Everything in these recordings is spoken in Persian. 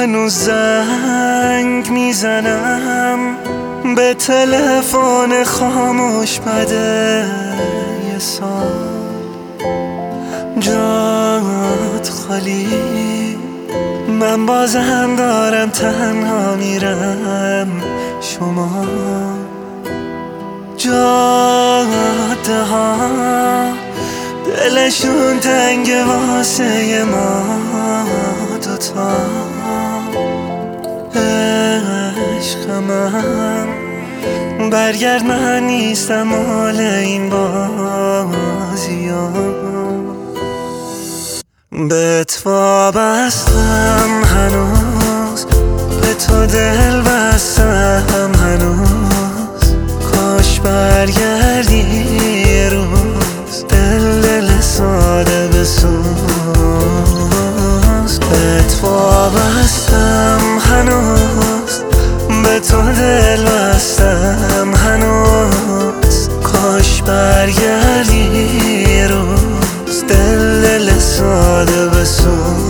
هنوز زنگ میزنم به تلفن خاموش بده یه سال جات خالی، من بازم دارم تنها میرم. شما جاده ها دلشون تنگ واسه ما دوتا. عشق من برگرد، من نیستم مال این بازی ها. بهت وابستم هنوز، به تو دل بستم هنوز. کاش برگردی یه روز، دل ساده بسوز. بهت وابستم هنوز، به تو دل بستم هنوز. کاش برگردی یه روز، دل ساده بسوز.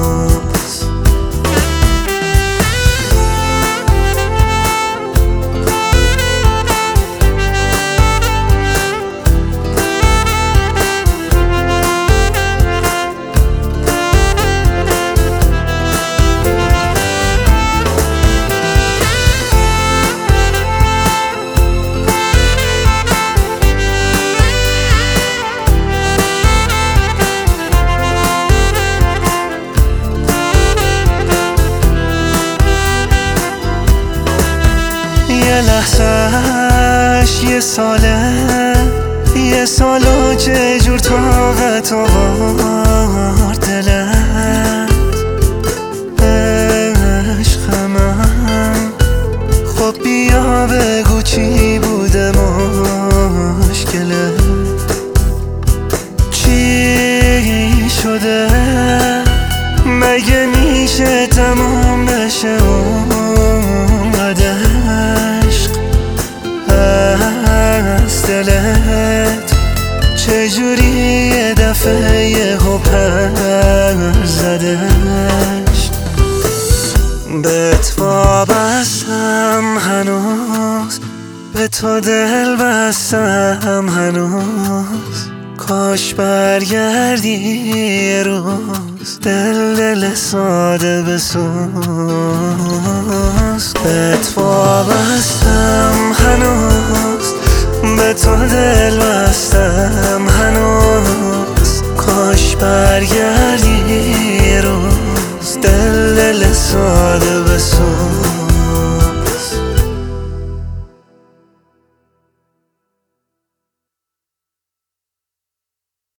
یه لحظهش یه ساله، یه سال و چه جور طاقت آورد دلت. عشق من خب بیا بگو چی بوده مشکلت، چی شده؟ مگه میشه تمام بشه اونقدر عشق از دلت؟ چجوری یه دفعه یهو پر زدش؟ بهت وابستم هنوز، به تو دل بستم هنوز. کاش برگردی یه روز، دل ساده بسوز. بهت وابستم هنوز، به تو دل بستم هنوز. کاش برگردی یه روز، دل ساده